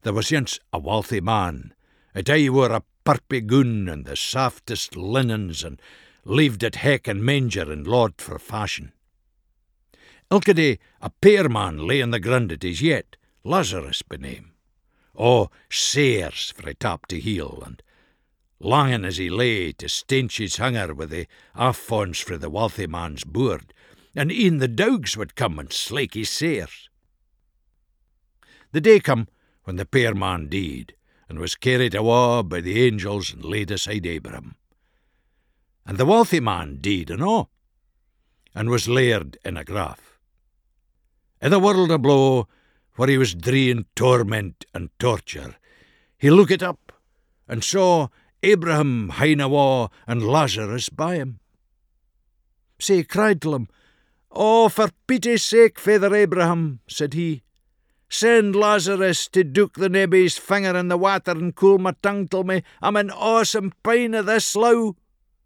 There was ance a wealthy man, and he wore a purpy goon and the softest linens, and lived at heck and manger and lord for fashion. Ilka day a pear man lay in the grund at his yet, Lazarus by name. Oh, sares frae top to heel, and longing as he lay to stench his hunger with the affonds frae the wealthy man's boord, and e'en the dogs would come and slake his sares. The day come when the pear man died, and was carried awa by the angels and laid aside Abraham. And the wealthy man died and all, and was laird in a grave. In the world a blow, where he was dreeing torment and torture, he looked up and saw Abraham hine awa and Lazarus by him. So he cried to him, "Oh, for pity's sake, Father Abraham," said he, "send Lazarus to duke the nebby's finger in the water and cool my tongue till me I'm in awesome pain of this slough."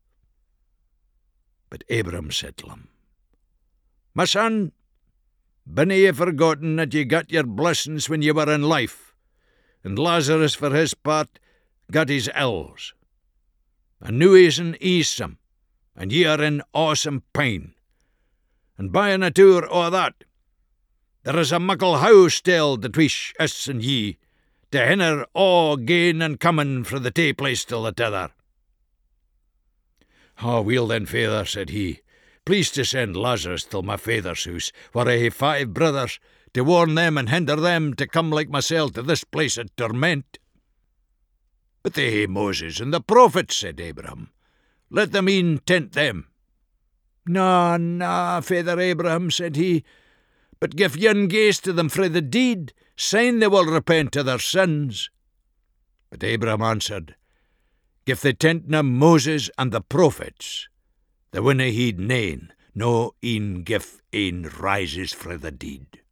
But Abraham said to him, "My son, binna ye forgotten that ye got your blessings when ye were in life, and Lazarus for his part got his ills, and now he's in easome, and ye are in awesome pain, and by a nature o' that, there is a muckle howe stilled atwish us and ye, to hinder a' gain and coming frae the tae place till the t'other." "Oh, weel then, Father," said he, "please to send Lazarus till my father's house, where I hae 5 brothers, to warn them and hinder them to come like mysel to this place of torment." "But they hae Moses and the prophets," said Abraham. "Let them e'en tempt them." Na, Father Abraham," said he, "but gif yon gaes to them frae the deed, syne they will repent of their sins." But Abraham answered, "Gif they tentna Moses and the prophets, they winna heed nane, no e'en gif ane rises frae the deed."